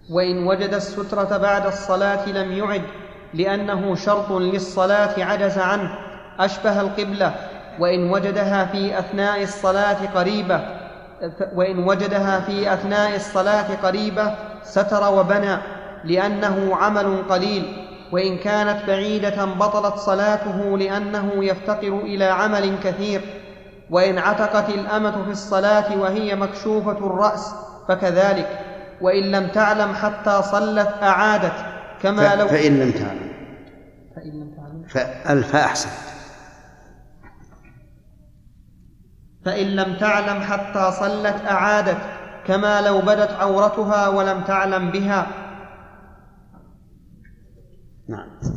وإن وجد السترة بعد الصلاة لم يعد، لأنه شرط للصلاة عجز عنه، أشبه القبلة. وإن وجدها في أثناء الصلاة قريبة ستر وبنى، لأنه عمل قليل. وإن كانت بعيدة بطلت صلاته، لأنه يفتقر إلى عمل كثير. وإن عتقت الأمة في الصلاة وهي مكشوفة الرأس فكذلك. وإن لم تعلم حتى صلت أعادت، كما لو فإن لم تعلم فالفاء أحسن. فإن لم تعلم حتى صلت أعادت، كما لو بدت عورتها ولم تعلم بها. نعم.